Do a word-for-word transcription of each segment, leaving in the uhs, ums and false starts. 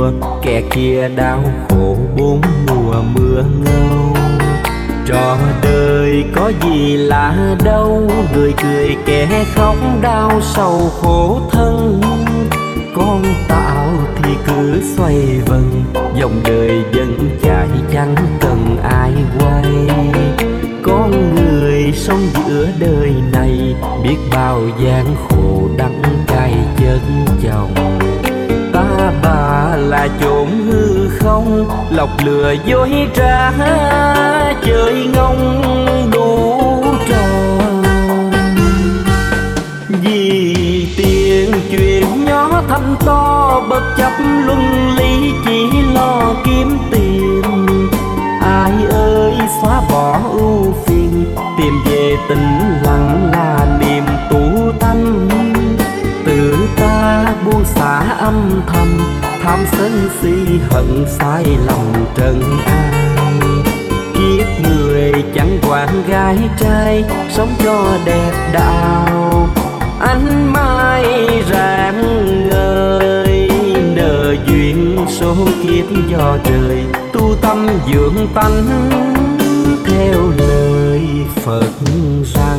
đùa, kẻ kia đau khổ bốn mùa mưa ngâu. Trò đời có gì lạ đâu, người cười kẻ khóc đau sầu khổ thân. Con tạo thì cứ xoay vần, dòng đời vẫn chạy chẳng cần ai quay. Con người sống giữa đời này, biết bao gian khổ đắng cay chân chồng. Ta bà là chốn hư không, lọc lừa dối trá, chơi ngông đủ trò. Vì tiền chuyện nhỏ thành to, bất chấp luân lý chỉ lo kiếm tiền. Ai ơi xóa bỏ ưu phiền, tìm về tĩnh lặng là niềm tu tâm. Tự ta buông xả âm thầm, tham sân si hận sai lòng trần an. Kiếp người chẳng quản gái trai, sống cho đẹp đạo. Ánh mai rạng ngời, nợ duyên số kiếp do trời. Tu tâm dưỡng tánh theo lời Phật rằng.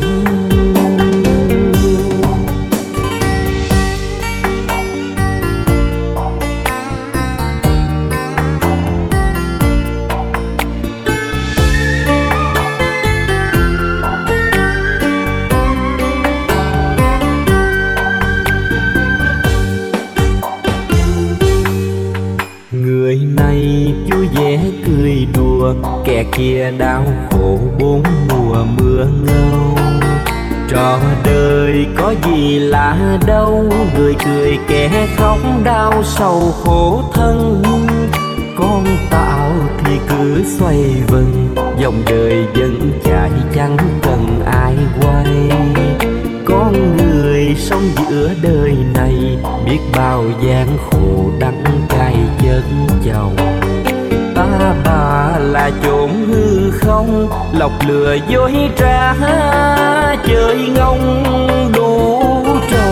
Người này vui vẻ cười đùa, kẻ kia đau khổ bốn mùa mưa ngâu. Trò đời có gì lạ đâu, người cười kẻ khóc đau sầu khổ thân. Con tạo thì cứ xoay vần, dòng đời vẫn chạy chẳng cần ai quay. Con người sống giữa đời này, biết bao gian khổ đắng cay chân chồng. Ta bà là chốn hư không, lọc lừa dối trá, chơi ngông đủ trò.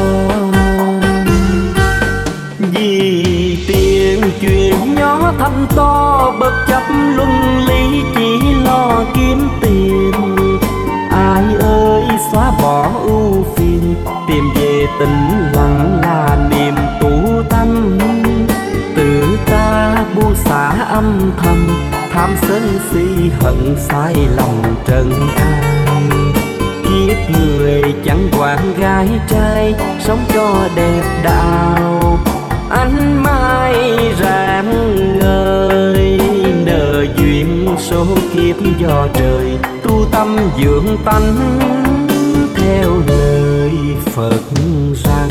Vì tiền chuyện nhỏ thành to, bất chấp luân lý chỉ lo kiếm tiền. Ai ơi xóa bỏ ưu phiền, tìm về tĩnh lặng là niềm tu tâm. Tự ta buông xả âm thầm, tham sân si hận sai lòng trần an. Kiếp người chẳng quản gái trai, sống cho đẹp đạo. Ánh mai rạng ngời, nợ duyên số kiếp do trời. Tu tâm dưỡng tánh theo lời Phật rằng.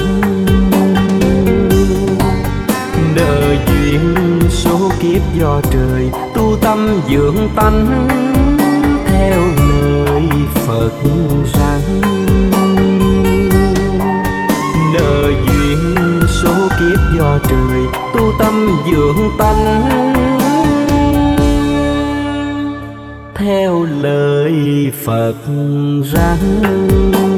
Nợ duyên số kiếp do trời, tu tâm dưỡng tánh theo lời Phật rằng. Nợ duyên số kiếp do trời, tu tâm dưỡng tánh theo lời Phật rằng.